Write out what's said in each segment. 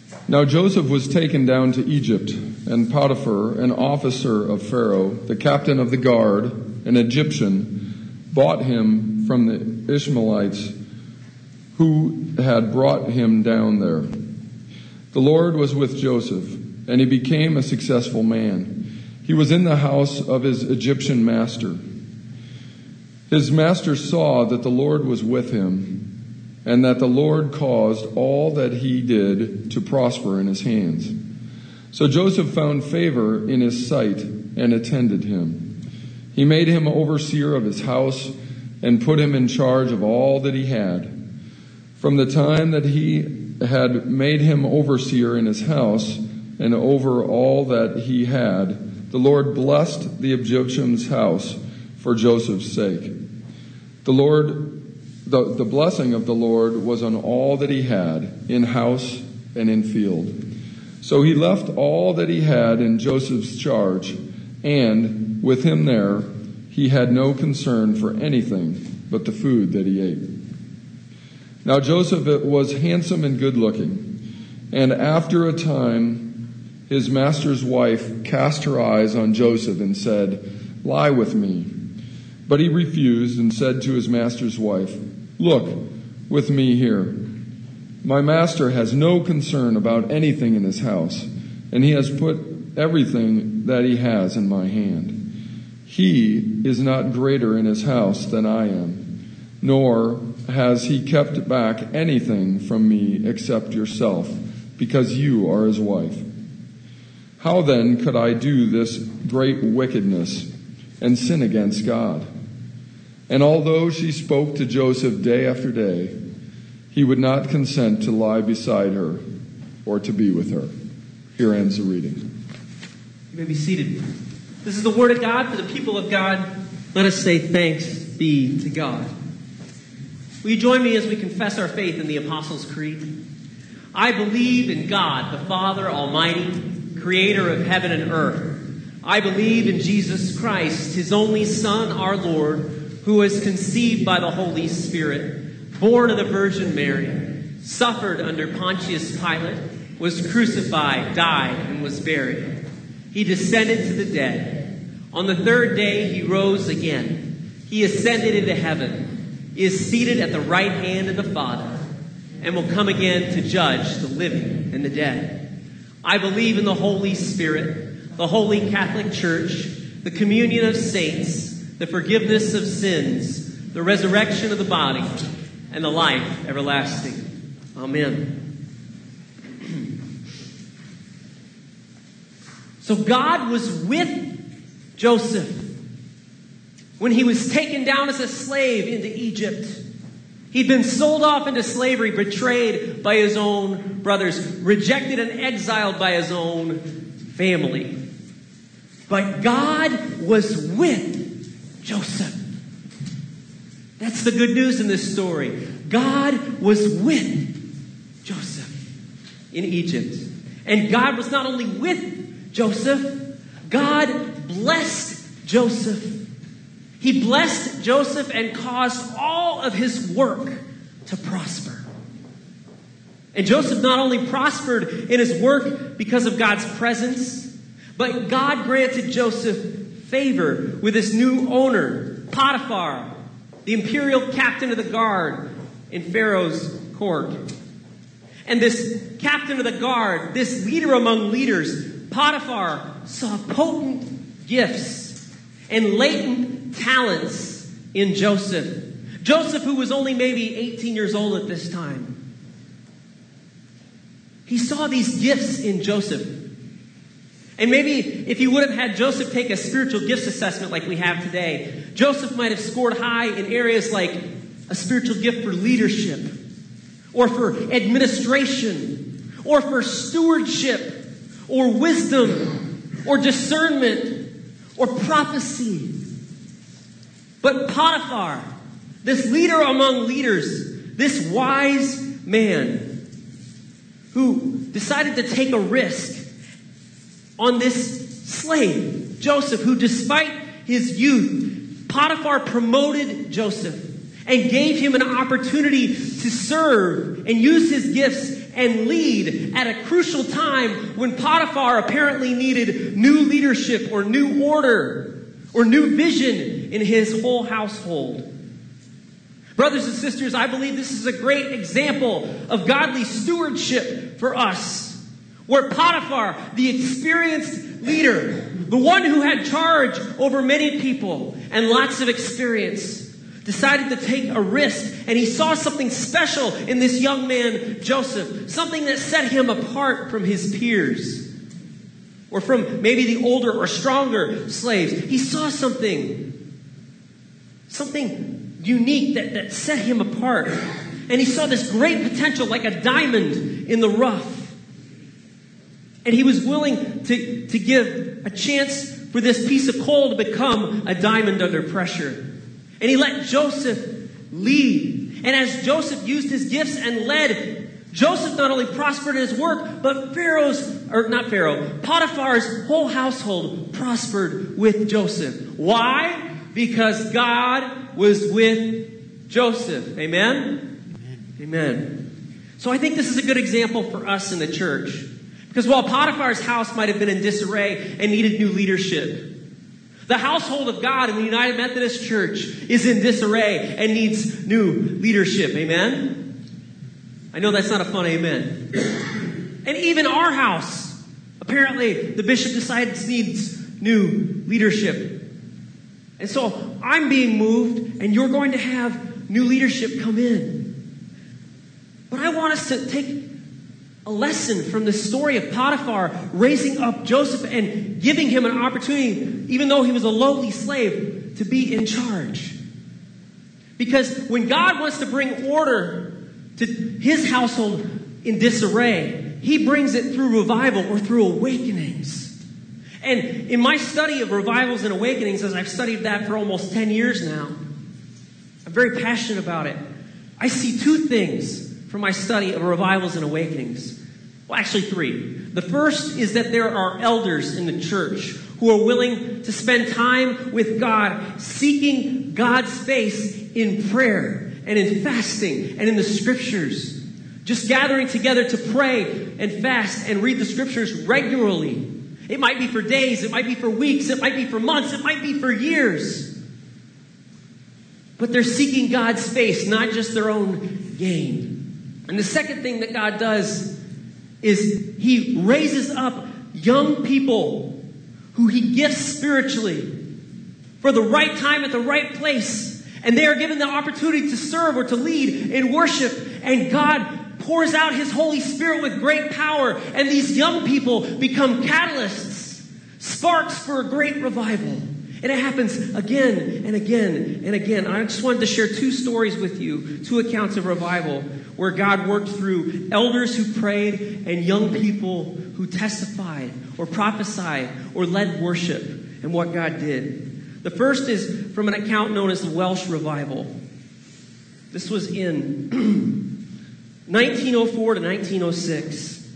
Now Joseph was taken down to Egypt, and Potiphar, an officer of Pharaoh, the captain of the guard, an Egyptian, bought him from the Ishmaelites who had brought him down there. The Lord was with Joseph, and he became a successful man. He was in the house of his Egyptian master. His master saw that the Lord was with him, and that the Lord caused all that he did to prosper in his hands. So Joseph found favor in his sight and attended him. He made him overseer of his house and put him in charge of all that he had. From the time that he had made him overseer in his house and over all that he had, the Lord blessed the Egyptian's house for Joseph's sake. The blessing of the Lord was on all that he had, in house and in field. So he left all that he had in Joseph's charge, and with him there he had no concern for anything but the food that he ate. Now Joseph was handsome and good-looking, and after a time his master's wife cast her eyes on Joseph and said, "Lie with me." But he refused and said to his master's wife, "Look with me here. My master has no concern about anything in his house, and he has put everything that he has in my hand. He is not greater in his house than I am, nor has he kept back anything from me except yourself, because you are his wife. How then could I do this great wickedness and sin against God?" And although she spoke to Joseph day after day, he would not consent to lie beside her or to be with her. Here ends the reading. You may be seated. This is the word of God for the people of God. Let us say thanks be to God. Will you join me as we confess our faith in the Apostles' Creed? I believe in God, the Father Almighty, creator of heaven and earth. I believe in Jesus Christ, his only Son, our Lord, who was conceived by the Holy Spirit, born of the Virgin Mary, suffered under Pontius Pilate, was crucified, died, and was buried. He descended to the dead. On the third day he rose again. He ascended into heaven, is seated at the right hand of the Father, and will come again to judge the living and the dead. I believe in the Holy Spirit, the Holy Catholic Church, the communion of saints, the forgiveness of sins, the resurrection of the body, and the life everlasting. Amen. So God was with Joseph when he was taken down as a slave into Egypt. He'd been sold off into slavery, betrayed by his own brothers, rejected and exiled by his own family. But God was with Joseph. That's the good news in this story. God was with Joseph in Egypt. And God was not only with Joseph, God blessed Joseph. He blessed Joseph and caused all of his work to prosper. And Joseph not only prospered in his work because of God's presence, but God granted Joseph favor with his new owner, Potiphar, the imperial captain of the guard in Pharaoh's court. And this captain of the guard, this leader among leaders, Potiphar, saw potent gifts and latent talents in Joseph. Joseph, who was only maybe 18 years old at this time. He saw these gifts in Joseph. And maybe if you would have had Joseph take a spiritual gifts assessment like we have today, Joseph might have scored high in areas like a spiritual gift for leadership, or for administration, or for stewardship, or wisdom, or discernment, or prophecy. But Potiphar, this leader among leaders, this wise man who decided to take a risk on this slave, Joseph, who despite his youth, Potiphar promoted Joseph and gave him an opportunity to serve and use his gifts and lead at a crucial time when Potiphar apparently needed new leadership or new order or new vision in his whole household. Brothers and sisters, I believe this is a great example of godly stewardship for us, where Potiphar, the experienced leader, the one who had charge over many people and lots of experience, decided to take a risk, and he saw something special in this young man, Joseph, something that set him apart from his peers, or from maybe the older or stronger slaves. He saw something unique that set him apart, and he saw this great potential like a diamond in the rough, and he was willing to give a chance for this piece of coal to become a diamond under pressure. And he let Joseph lead. And as Joseph used his gifts and led, Joseph not only prospered in his work, but Potiphar's whole household prospered with Joseph. Why? Because God was with Joseph. Amen? Amen. So I think this is a good example for us in the church. Because while Potiphar's house might have been in disarray and needed new leadership, the household of God in the United Methodist Church is in disarray and needs new leadership. Amen? I know that's not a fun amen. And even our house, apparently the bishop decided needs new leadership. And so I'm being moved, and you're going to have new leadership come in. But I want us to take a lesson from the story of Potiphar raising up Joseph and giving him an opportunity, even though he was a lowly slave, to be in charge. Because when God wants to bring order to his household in disarray, he brings it through revival or through awakenings. And in my study of revivals and awakenings, as I've studied that for almost 10 years now, I'm very passionate about it. I see two things from my study of revivals and awakenings. Well, actually three. The first is that there are elders in the church who are willing to spend time with God, seeking God's face in prayer and in fasting and in the scriptures. Just gathering together to pray and fast and read the scriptures regularly. It might be for days, it might be for weeks, it might be for months, it might be for years. But they're seeking God's face, not just their own gain. And the second thing that God does is he raises up young people who he gifts spiritually for the right time at the right place. And they are given the opportunity to serve or to lead in worship. And God pours out his Holy Spirit with great power. And these young people become catalysts, sparks for a great revival. And it happens again and again and again. I just wanted to share two stories with you, two accounts of revival where God worked through elders who prayed and young people who testified or prophesied or led worship and what God did. The first is from an account known as the Welsh Revival. This was in 1904 to 1906.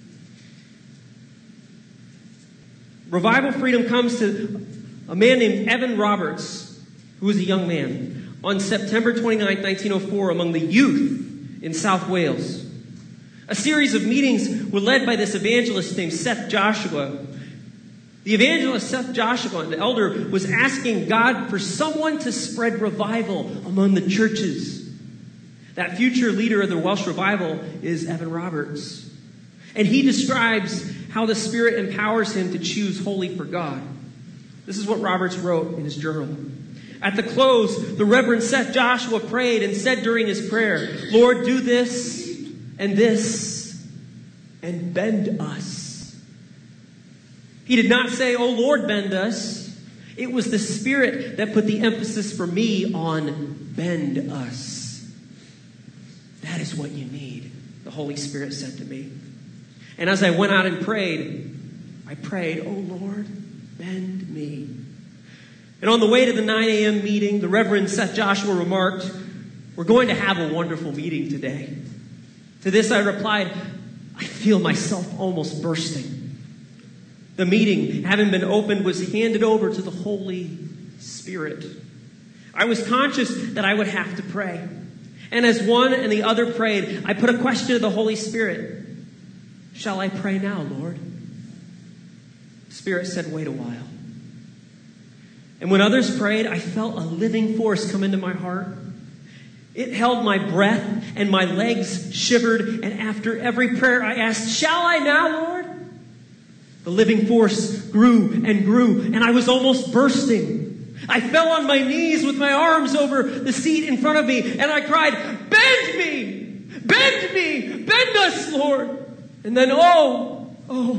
Revival freedom comes to a man named Evan Roberts, who was a young man, on September 29, 1904, among the youth in South Wales. A series of meetings were led by this evangelist named Seth Joshua. The evangelist Seth Joshua, the elder, was asking God for someone to spread revival among the churches. That future leader of the Welsh Revival is Evan Roberts. And he describes how the Spirit empowers him to choose wholly for God. This is what Roberts wrote in his journal. At the close, the Reverend Seth Joshua prayed and said during his prayer, "Lord, do this and bend us." He did not say, "Oh Lord, bend us." It was the Spirit that put the emphasis for me on bend us. That is what you need, the Holy Spirit said to me. And as I went out and prayed, I prayed, "Oh Lord, bend me." And on the way to the 9 a.m. meeting, the Reverend Seth Joshua remarked, "We're going to have a wonderful meeting today." To this I replied, "I feel myself almost bursting." The meeting, having been opened, was handed over to the Holy Spirit. I was conscious that I would have to pray. And as one and the other prayed, I put a question to the Holy Spirit. Shall I pray now, Lord? The Spirit said, wait a while. And when others prayed, I felt a living force come into my heart. It held my breath and my legs shivered. And after every prayer, I asked, shall I now, Lord? The living force grew and grew, and I was almost bursting. I fell on my knees with my arms over the seat in front of me, and I cried, bend me! Bend me! Bend us, Lord! And then, oh.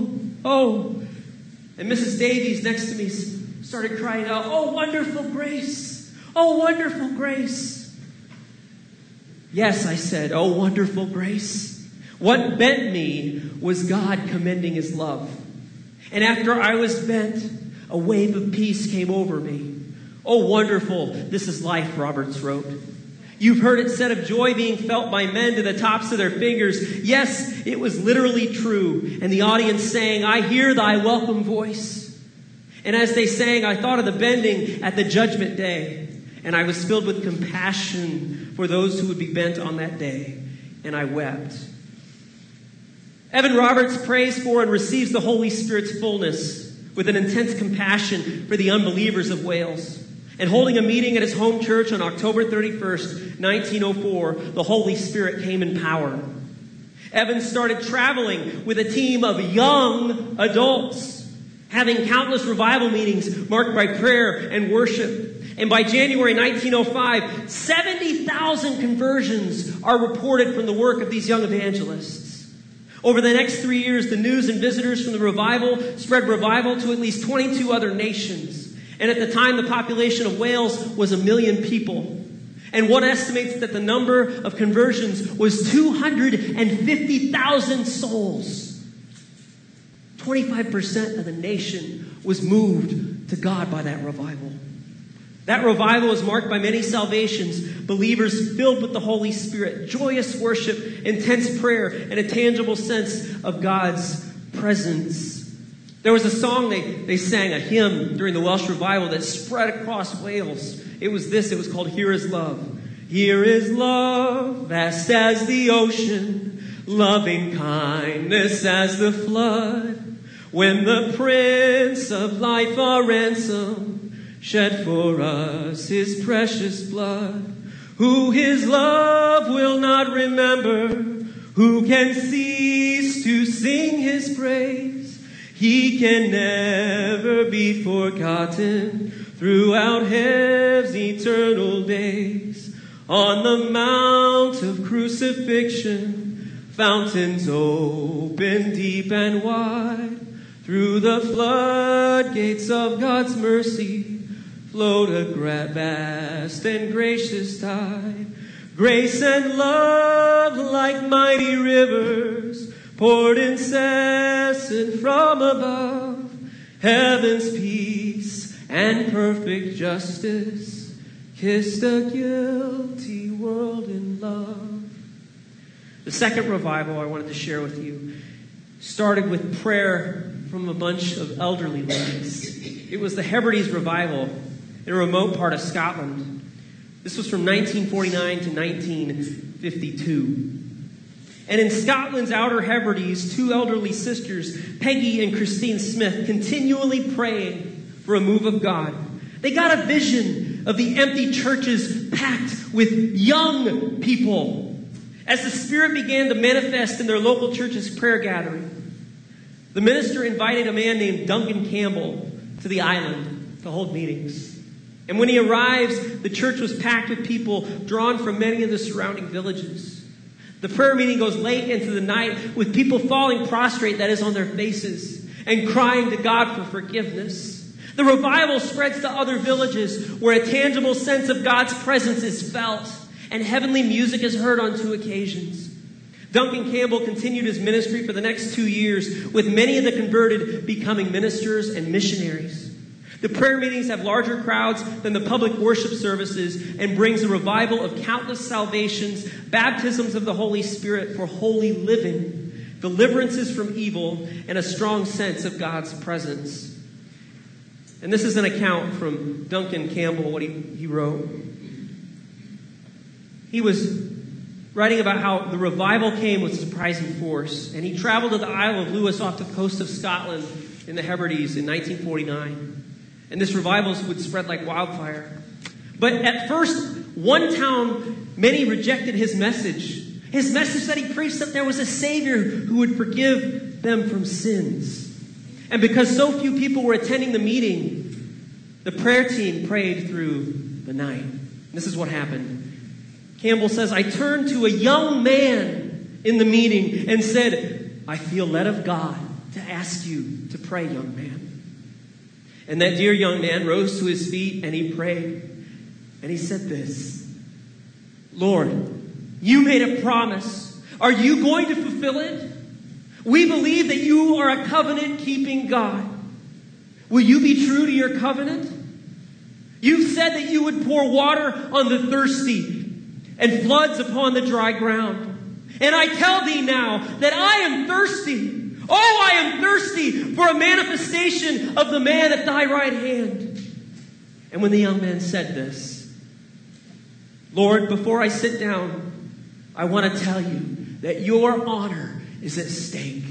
And Mrs. Davies next to me started crying out, oh, wonderful grace! Oh, wonderful grace! Yes, I said, oh, wonderful grace. What bent me was God commending his love. And after I was bent, a wave of peace came over me. Oh, wonderful, this is life, Roberts wrote. You've heard it said of joy being felt by men to the tops of their fingers. Yes, it was literally true. And the audience sang, I hear thy welcome voice. And as they sang, I thought of the bending at the judgment day. And I was filled with compassion for those who would be bent on that day. And I wept. Evan Roberts prays for and receives the Holy Spirit's fullness with an intense compassion for the unbelievers of Wales. And holding a meeting at his home church on October 31st, 1904, the Holy Spirit came in power. Evan started traveling with a team of young adults, having countless revival meetings marked by prayer and worship. And by January 1905, 70,000 conversions are reported from the work of these young evangelists. Over the next 3 years, the news and visitors from the revival spread revival to at least 22 other nations. And at the time, the population of Wales was 1 million people. And one estimates that the number of conversions was 250,000 souls. 25% of the nation was moved to God by that revival. That revival was marked by many salvations, believers filled with the Holy Spirit, joyous worship, intense prayer, and a tangible sense of God's presence. There was a song they sang, a hymn during the Welsh revival that spread across Wales. It was called Here Is Love. Here is love, vast as the ocean, loving kindness as the flood. When the Prince of Life our ransom shed for us his precious blood, who his love will not remember, who can cease to sing his praise. He can never be forgotten throughout heaven's eternal days. On the mount of crucifixion, fountains open deep and wide. Through the floodgates of God's mercy flowed a vast and gracious tide. Grace and love like mighty rivers poured incessant from above. Heaven's peace and perfect justice kissed a guilty world in love. The second revival I wanted to share with you started with prayer from a bunch of elderly ladies. It was the Hebrides revival in a remote part of Scotland. This was from 1949 to 1952. And in Scotland's Outer Hebrides, two elderly sisters, Peggy and Christine Smith, continually praying for a move of God. They got a vision of the empty churches packed with young people as the Spirit began to manifest in their local church's prayer gathering. The minister invited a man named Duncan Campbell to the island to hold meetings. And when he arrives, the church was packed with people drawn from many of the surrounding villages. The prayer meeting goes late into the night with people falling prostrate, that is, on their faces, and crying to God for forgiveness. The revival spreads to other villages where a tangible sense of God's presence is felt, and heavenly music is heard on 2 occasions. Duncan Campbell continued his ministry for the next 2 years, with many of the converted becoming ministers and missionaries. The prayer meetings have larger crowds than the public worship services and brings a revival of countless salvations, baptisms of the Holy Spirit for holy living, deliverances from evil, and a strong sense of God's presence. And this is an account from Duncan Campbell, what he wrote. He was writing about how the revival came with surprising force, and he traveled to the Isle of Lewis off the coast of Scotland in the Hebrides in 1949. And this revival would spread like wildfire. But at first, one town, many rejected his message. His message that he preached that there was a Savior who would forgive them from sins. And because so few people were attending the meeting, the prayer team prayed through the night. This is what happened. Campbell says, I turned to a young man in the meeting and said, I feel led of God to ask you to pray, young man. And that dear young man rose to his feet and he prayed. And he said this, Lord, you made a promise. Are you going to fulfill it? We believe that you are a covenant-keeping God. Will you be true to your covenant? You've said that you would pour water on the thirsty and floods upon the dry ground. And I tell thee now that I am thirsty. Oh, I am thirsty for a manifestation of the man at thy right hand. And when the young man said this, Lord, before I sit down, I want to tell you that your honor is at stake.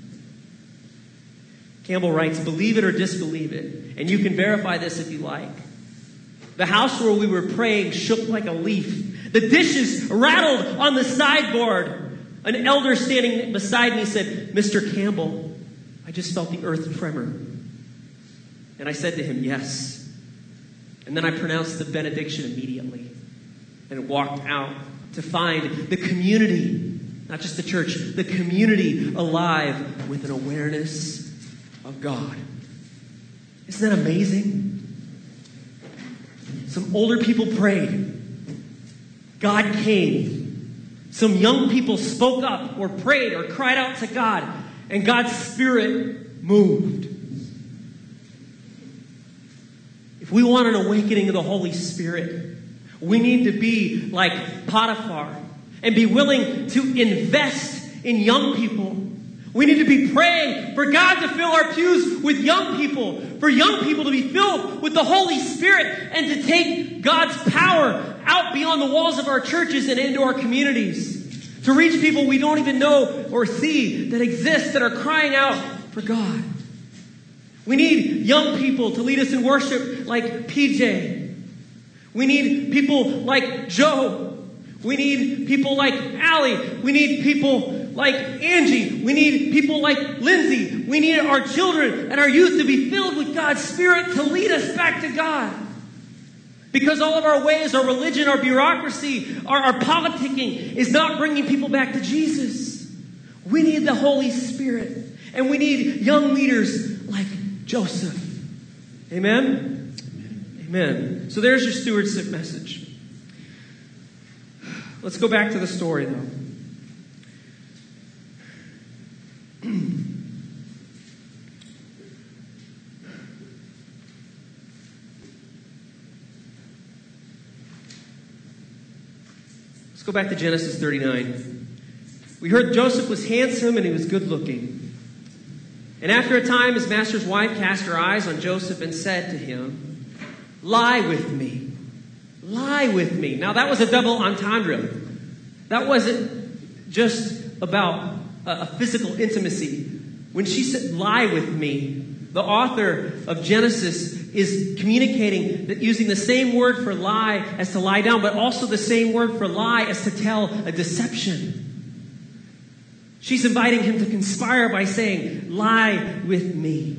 Campbell writes, believe it or disbelieve it. And you can verify this if you like. The house where we were praying shook like a leaf. The dishes rattled on the sideboard. An elder standing beside me said, Mr. Campbell, I just felt the earth tremor. And I said to him, yes. And then I pronounced the benediction immediately and walked out to find the community, not just the church, the community alive with an awareness of God. Isn't that amazing? Some older people prayed. God came. Some young people spoke up or prayed or cried out to God, and God's Spirit moved. If we want an awakening of the Holy Spirit, we need to be like Potiphar and be willing to invest in young people. We need to be praying for God to fill our pews with young people, for young people to be filled with the Holy Spirit, and to take God's power out beyond the walls of our churches and into our communities, to reach people we don't even know or see that exist, that are crying out for God. We need young people to lead us in worship like PJ. We need people like Joe. We need people like Allie. We need people like Angie. We need people like Lindsay. We need our children and our youth to be filled with God's Spirit to lead us back to God. Because all of our ways, our religion, our bureaucracy, our politicking is not bringing people back to Jesus. We need the Holy Spirit. And we need young leaders like Joseph. Amen? Amen. So there's your stewardship message. Let's go back to the story, though. Let's go back to Genesis 39. We heard Joseph was handsome and he was good looking. And after a time, his master's wife cast her eyes on Joseph and said to him, lie with me. Lie with me. Now, that was a double entendre. That wasn't just about a physical intimacy. When she said, lie with me, the author of Genesis is communicating that using the same word for lie as to lie down, but also the same word for lie as to tell a deception. She's inviting him to conspire by saying, lie with me.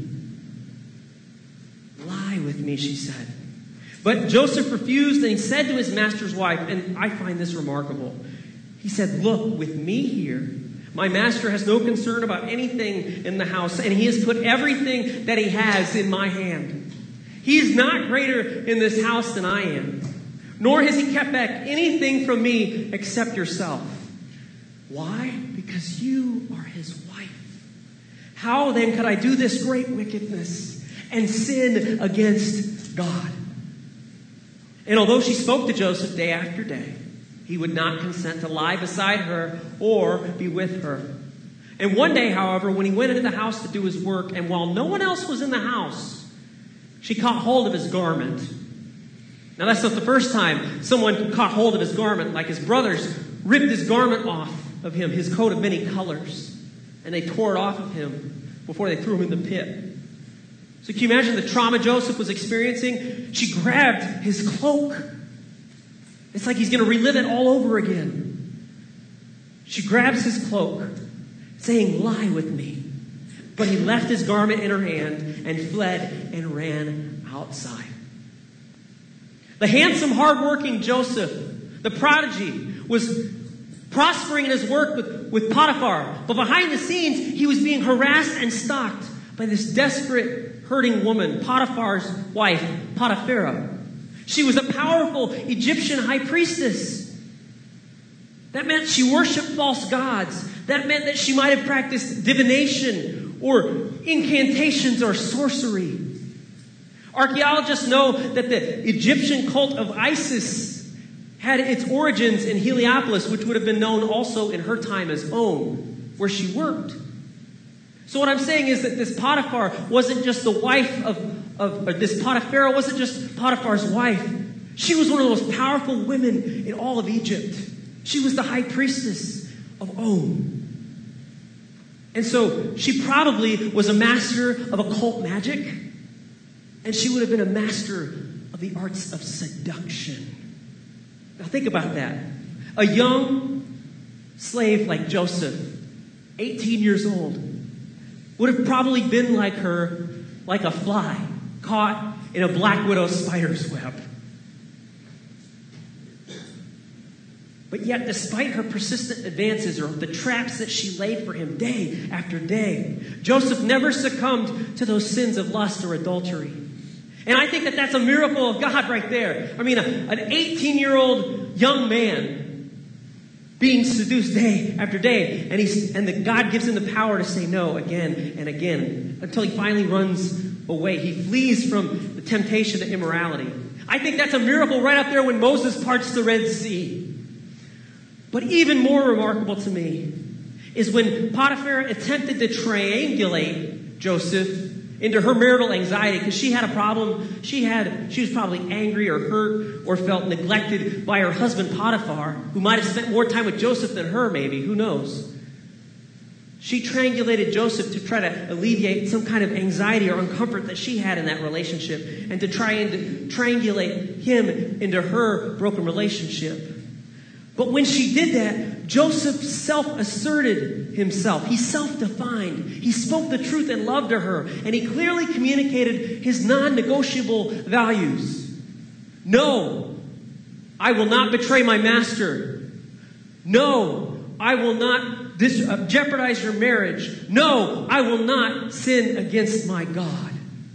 Lie with me, she said. But Joseph refused, and he said to his master's wife, and I find this remarkable. He said, look, with me here, my master has no concern about anything in the house, and he has put everything that he has in my hand. He is not greater in this house than I am, nor has he kept back anything from me except yourself. Why? Because you are his wife. How then could I do this great wickedness and sin against God? And although she spoke to Joseph day after day, he would not consent to lie beside her or be with her. And one day, however, when he went into the house to do his work, and while no one else was in the house, she caught hold of his garment. Now, that's not the first time someone caught hold of his garment. Like his brothers ripped his garment off of him, his coat of many colors, and they tore it off of him before they threw him in the pit. So can you imagine the trauma Joseph was experiencing? She grabbed his cloak. It's like he's going to relive it all over again. She grabs his cloak, saying, "Lie with me." But he left his garment in her hand and fled and ran outside. The handsome, hardworking Joseph, the prodigy, was prospering in his work with Potiphar. But behind the scenes, he was being harassed and stalked by this desperate, hurting woman, Potiphar's wife, Potipharah. She was a powerful Egyptian high priestess. That meant she worshipped false gods. That meant that she might have practiced divination or incantations or sorcery. Archaeologists know that the Egyptian cult of Isis had its origins in Heliopolis, which would have been known also in her time as On, where she worked. So what I'm saying is that this Potiphar wasn't just the wife this Potipharah wasn't just Potiphar's wife. She was one of the most powerful women in all of Egypt. She was the high priestess of On. And so she probably was a master of occult magic, and she would have been a master of the arts of seduction. Now think about that. A young slave like Joseph, 18 years old, would have probably been like her, like a fly caught in a black widow spider's web. But yet, despite her persistent advances or the traps that she laid for him day after day, Joseph never succumbed to those sins of lust or adultery. And I think that that's a miracle of God right there. I mean, an 18-year-old young man being seduced day after day, and God gives him the power to say no again and again until he finally runs away. He flees from the temptation to immorality. I think that's a miracle right up there when Moses parts the Red Sea. But even more remarkable to me is when Potiphar attempted to triangulate Joseph into her marital anxiety, because she had a problem. She was probably angry or hurt or felt neglected by her husband Potiphar, who might have spent more time with Joseph than her, maybe. Who knows? She triangulated Joseph to try to alleviate some kind of anxiety or uncomfort that she had in that relationship, and to try and triangulate him into her broken relationship. But when she did that, Joseph self-asserted himself. He self-defined. He spoke the truth and love to her. And he clearly communicated his non-negotiable values. No, I will not betray my master. No, I will not jeopardize your marriage. No, I will not sin against my God.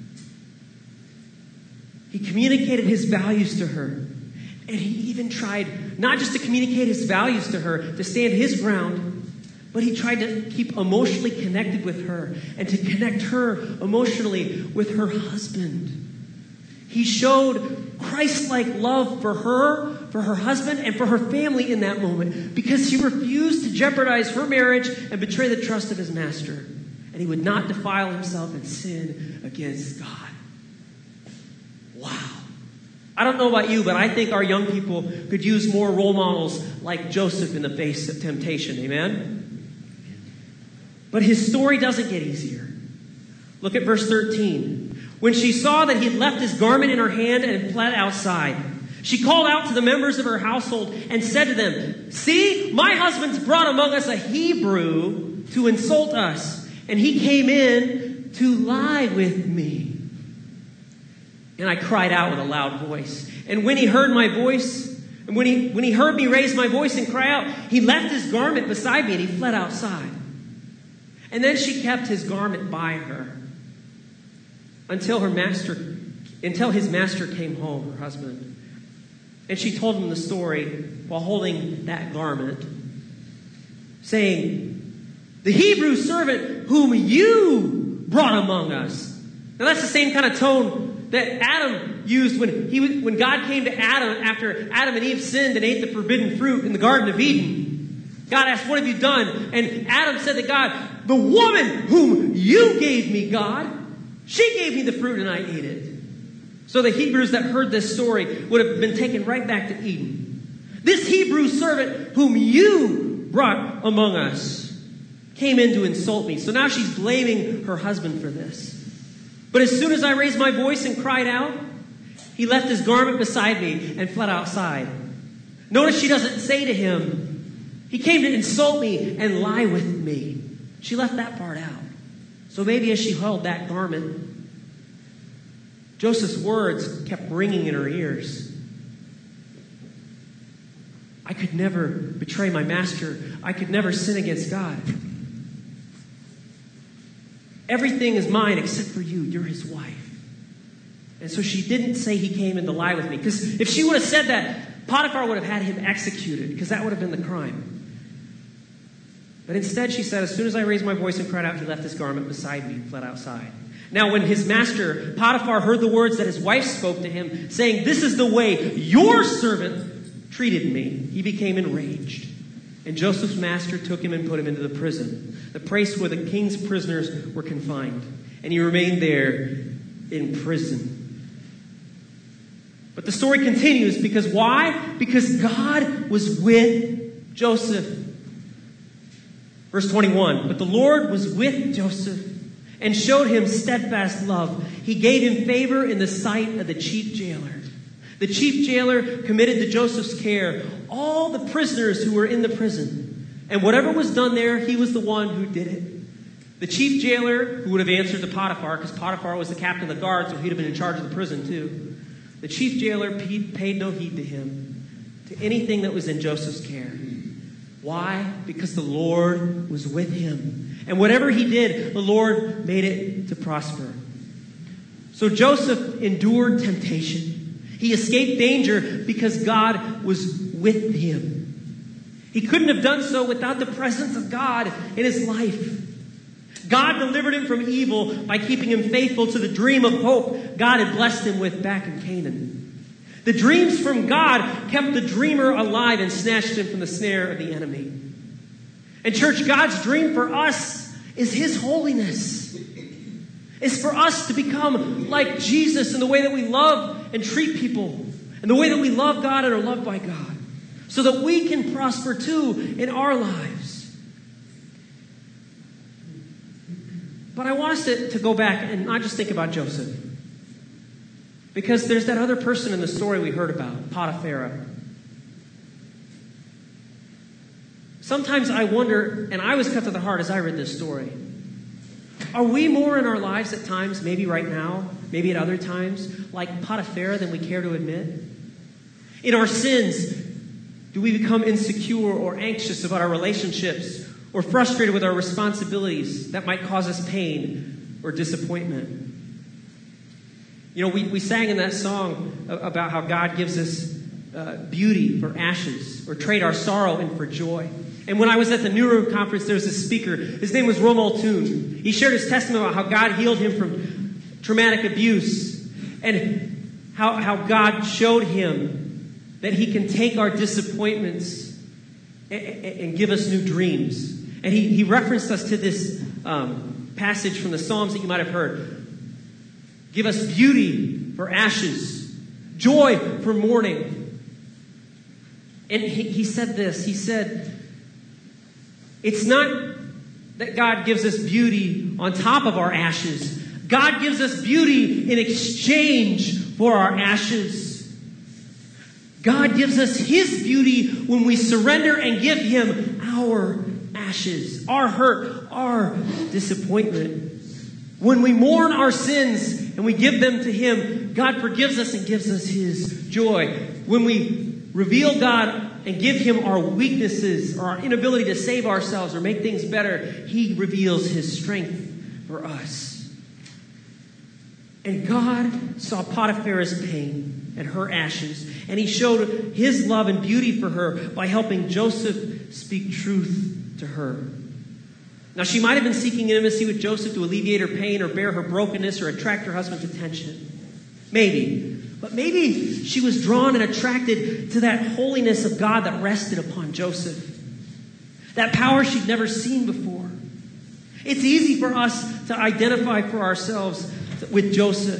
He communicated his values to her. And he even tried not just to communicate his values to her, to stand his ground, but he tried to keep emotionally connected with her and to connect her emotionally with her husband. He showed Christ-like love for her husband, and for her family in that moment, because he refused to jeopardize her marriage and betray the trust of his master. And he would not defile himself and sin against God. Wow. I don't know about you, but I think our young people could use more role models like Joseph in the face of temptation. Amen? But his story doesn't get easier. Look at verse 13. When she saw that he had left his garment in her hand and fled outside, she called out to the members of her household and said to them, "See, my husband's brought among us a Hebrew to insult us, and he came in to lie with me." And I cried out with a loud voice. And when he heard my voice, and when he heard me raise my voice and cry out, he left his garment beside me and he fled outside. And then she kept his garment by her until his master came home, her husband. And she told him the story while holding that garment, saying, "The Hebrew servant whom you brought among us." Now that's the same kind of tone that Adam used when God came to Adam after Adam and Eve sinned and ate the forbidden fruit in the Garden of Eden. God asked, "What have you done?" And Adam said to God, "The woman whom you gave me, God, she gave me the fruit and I ate it." So the Hebrews that heard this story would have been taken right back to Eden. This Hebrew servant whom you brought among us came in to insult me. So now she's blaming her husband for this. But as soon as I raised my voice and cried out, he left his garment beside me and fled outside. Notice she doesn't say to him, he came to insult me and lie with me. She left that part out. So maybe as she held that garment, Joseph's words kept ringing in her ears. I could never betray my master. I could never sin against God. Everything is mine except for you. You're his wife. And so she didn't say he came in to lie with me. Because if she would have said that, Potiphar would have had him executed, because that would have been the crime. But instead she said, as soon as I raised my voice and cried out, he left his garment beside me and fled outside. Now when his master, Potiphar, heard the words that his wife spoke to him, saying, this is the way your servant treated me, he became enraged. And Joseph's master took him and put him into the prison, the place where the king's prisoners were confined. And he remained there in prison. But the story continues because why? Because God was with Joseph. Verse 21, but the Lord was with Joseph and showed him steadfast love. He gave him favor in the sight of the chief jailer. The chief jailer committed to Joseph's care all the prisoners who were in the prison. And whatever was done there, he was the one who did it. The chief jailer, who would have answered to Potiphar, because Potiphar was the captain of the guard, so he'd have been in charge of the prison too. The chief jailer paid no heed to him, to anything that was in Joseph's care. Why? Because the Lord was with him. And whatever he did, the Lord made it to prosper. So Joseph endured temptation. He escaped danger because God was with him. He couldn't have done so without the presence of God in his life. God delivered him from evil by keeping him faithful to the dream of hope God had blessed him with back in Canaan. The dreams from God kept the dreamer alive and snatched him from the snare of the enemy. And church, God's dream for us is his holiness. It's for us to become like Jesus in the way that we love and treat people, and the way that we love God and are loved by God, so that we can prosper too in our lives. But I want us to go back and not just think about Joseph. Because there's that other person in the story we heard about, Potiphar. Sometimes I wonder, and I was cut to the heart as I read this story, are we more in our lives at times, maybe right now, maybe at other times, like Potiphar than we care to admit? In our sins, do we become insecure or anxious about our relationships, or frustrated with our responsibilities that might cause us pain or disappointment? You know, we sang in that song about how God gives us beauty for ashes, or trade our sorrow in for joy. And when I was at the New Room conference, there was a speaker. His name was Romuald Thun. He shared his testimony about how God healed him from traumatic abuse, and how God showed him that he can take our disappointments and give us new dreams. And he referenced us to this passage from the Psalms that you might have heard. Give us beauty for ashes, joy for mourning. And he said this. He said, it's not that God gives us beauty on top of our ashes. God gives us beauty in exchange for our ashes. God gives us his beauty when we surrender and give him our ashes, our hurt, our disappointment. When we mourn our sins and we give them to him, God forgives us and gives us his joy. When we reveal God and give him our weaknesses or our inability to save ourselves or make things better, he reveals his strength for us. And God saw Potiphar's pain and her ashes, and he showed his love and beauty for her by helping Joseph speak truth to her. Now, she might have been seeking intimacy with Joseph to alleviate her pain or bear her brokenness or attract her husband's attention. Maybe. But maybe she was drawn and attracted to that holiness of God that rested upon Joseph. That power she'd never seen before. It's easy for us to identify for ourselves with Joseph.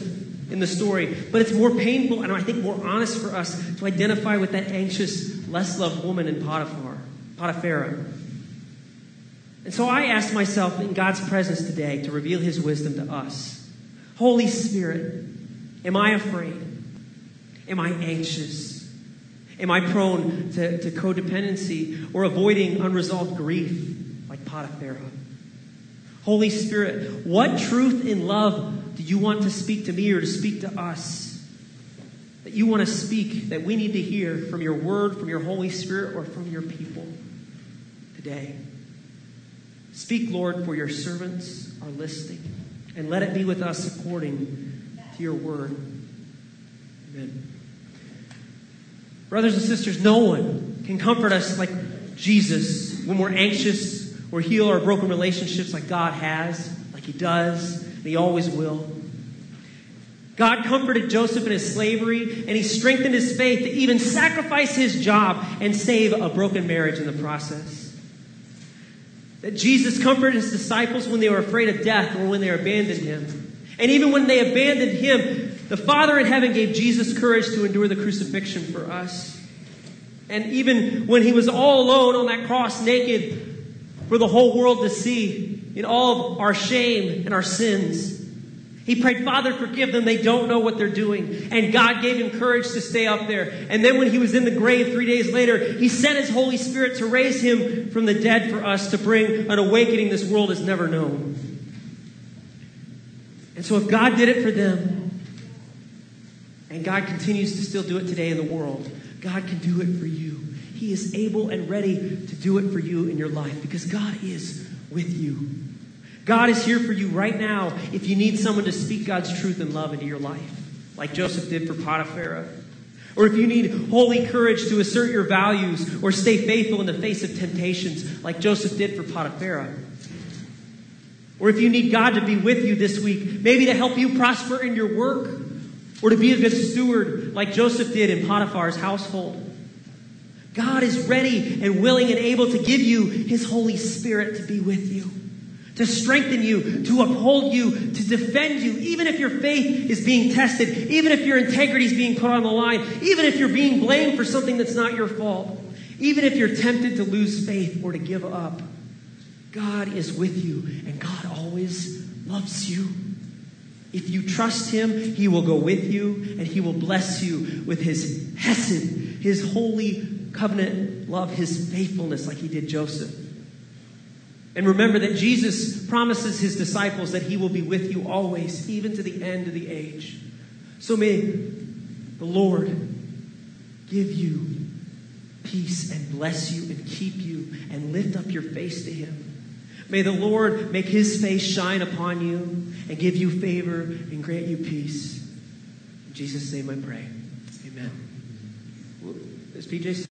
in the story, but it's more painful and I think more honest for us to identify with that anxious, less loved woman in Potipharah. And so I ask myself in God's presence today to reveal his wisdom to us. Holy Spirit, am I afraid? Am I anxious? Am I prone to codependency or avoiding unresolved grief like Potipharah? Holy Spirit, what truth in love do you want to speak to me or to speak to us? That you want to speak, that we need to hear from your word, from your Holy Spirit, or from your people today. Speak, Lord, for your servants are listening, and let it be with us according to your word. Amen. Brothers and sisters, no one can comfort us like Jesus when we're anxious or heal our broken relationships like God has, like he does, and he always will. God comforted Joseph in his slavery, and he strengthened his faith to even sacrifice his job and save a broken marriage in the process. That Jesus comforted his disciples when they were afraid of death or when they abandoned him. And even when they abandoned him, the Father in heaven gave Jesus courage to endure the crucifixion for us. And even when he was all alone on that cross, naked for the whole world to see, in all of our shame and our sins, he prayed, Father, forgive them. They don't know what they're doing. And God gave him courage to stay up there. And then when he was in the grave 3 days later, he sent his Holy Spirit to raise him from the dead for us, to bring an awakening this world has never known. And so if God did it for them, and God continues to still do it today in the world, God can do it for you. He is able and ready to do it for you in your life because God is with you. God is here for you right now if you need someone to speak God's truth and love into your life, like Joseph did for Potipharah. Or if you need holy courage to assert your values or stay faithful in the face of temptations, like Joseph did for Potipharah. Or if you need God to be with you this week, maybe to help you prosper in your work, or to be a good steward like Joseph did in Potiphar's household. God is ready and willing and able to give you his Holy Spirit to be with you, to strengthen you, to uphold you, to defend you, even if your faith is being tested, even if your integrity is being put on the line, even if you're being blamed for something that's not your fault, even if you're tempted to lose faith or to give up. God is with you, and God always loves you. If you trust him, he will go with you, and he will bless you with his hesed, his holy covenant love, his faithfulness, like he did Joseph. And remember that Jesus promises his disciples that he will be with you always, even to the end of the age. So may the Lord give you peace and bless you and keep you and lift up your face to him. May the Lord make his face shine upon you and give you favor and grant you peace. In Jesus' name I pray. Amen. Is PJ